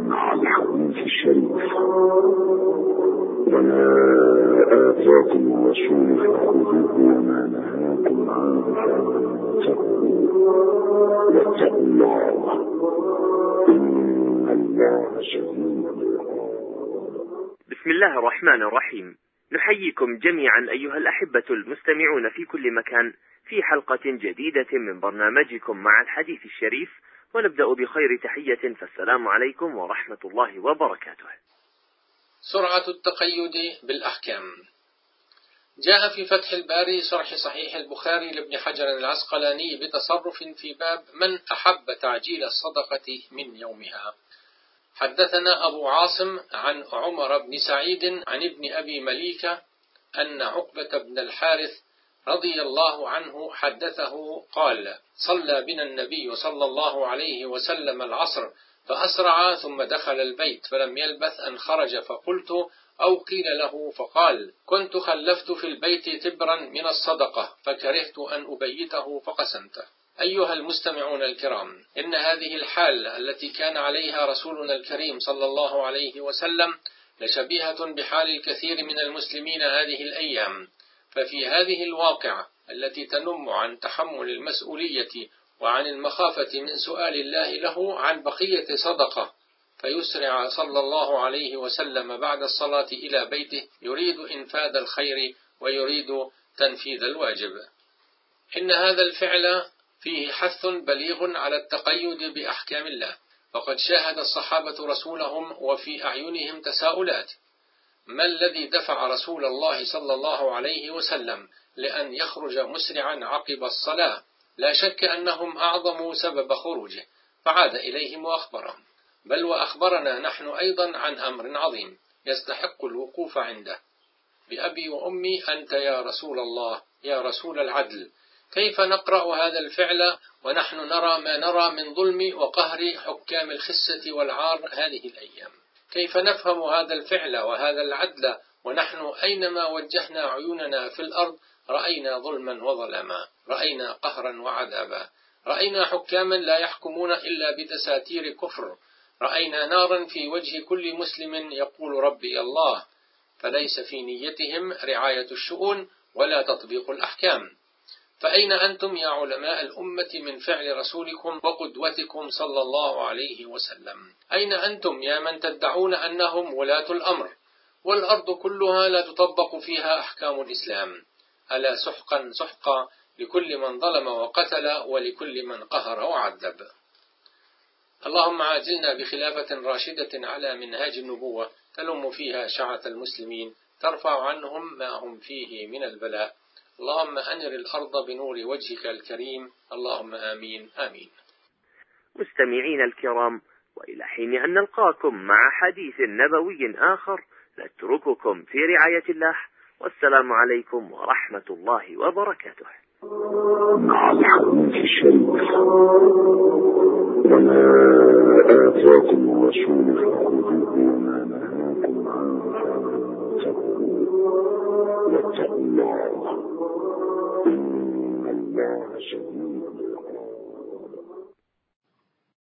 مع الحديث الشريف. وما آتاكم الرسول فخذوه وما نهاكم عنه فانتهوا واتقوا الله إن الله شديد العقاب. بسم الله الرحمن الرحيم. نحييكم جميعا أيها الأحبة المستمعون في كل مكان في حلقة جديدة من برنامجكم مع الحديث الشريف، ونبدأ بخير تحية، فالسلام عليكم ورحمة الله وبركاته. سرعة التقيد بالأحكام. جاء في فتح الباري شرح صحيح البخاري لابن حجر العسقلاني بتصرف في باب من أحب تعجيل الصدقة من يومها. حدثنا أبو عاصم عن عمر بن سعيد عن ابن أبي مليكة أن عقبة بن الحارث رضي الله عنه حدثه قال: صلى بنا النبي صلى الله عليه وسلم العصر فأسرع ثم دخل البيت فلم يلبث أن خرج، فقلت أو قيل له فقال: كنت خلفت في البيت تبرا من الصدقة فكرهت أن أبيته فقسمته. أيها المستمعون الكرام، إن هذه الحال التي كان عليها رسولنا الكريم صلى الله عليه وسلم لشبيهة بحال الكثير من المسلمين هذه الأيام. ففي هذه الواقعة التي تنم عن تحمل المسؤولية وعن المخافة من سؤال الله له عن بقية صدقة، فيسرع صلى الله عليه وسلم بعد الصلاة إلى بيته يريد إنفاذ الخير ويريد تنفيذ الواجب. إن هذا الفعل فيه حث بليغ على التقيد بأحكام الله، فقد شاهد الصحابة رسولهم وفي أعينهم تساؤلات: ما الذي دفع رسول الله صلى الله عليه وسلم لأن يخرج مسرعا عقب الصلاة؟ لا شك أنهم أعظم سبب خروجه، فعاد إليهم وأخبرهم، بل وأخبرنا نحن أيضا عن أمر عظيم يستحق الوقوف عنده: بأبي وأمي أنت يا رسول الله، يا رسول العدل، كيف نقرأ هذا الفعل ونحن نرى ما نرى من ظلم وقهر حكام الخسة والعار هذه الأيام؟ كيف نفهم هذا الفعل وهذا العدل ونحن أينما وجهنا عيوننا في الأرض رأينا ظلما وظلما، رأينا قهرا وعذابا، رأينا حكاما لا يحكمون إلا بتساتير كفر، رأينا نارا في وجه كل مسلم يقول ربي الله، فليس في نيتهم رعاية الشؤون ولا تطبيق الأحكام. فأين أنتم يا علماء الأمة من فعل رسولكم وقدوتكم صلى الله عليه وسلم؟ أين أنتم يا من تدعون أنهم ولاة الأمر والأرض كلها لا تطبق فيها أحكام الإسلام؟ ألا سحقا سحقا لكل من ظلم وقتل ولكل من قهر وعذب. اللهم عاجلنا بخلافة راشدة على منهاج النبوة تلم فيها شعة المسلمين، ترفع عنهم ما هم فيه من البلاء. اللهم أنر الأرض بنور وجهك الكريم. اللهم آمين آمين. مستمعين الكرام، وإلى حين أن نلقاكم مع حديث نبوي آخر نترككم في رعاية الله، والسلام عليكم ورحمة الله وبركاته. مع الحديث الشريف. وما آتاكم الرسول فخذوه وما نهاكم عنه فانتهوا واتقوا الله إن الله شديد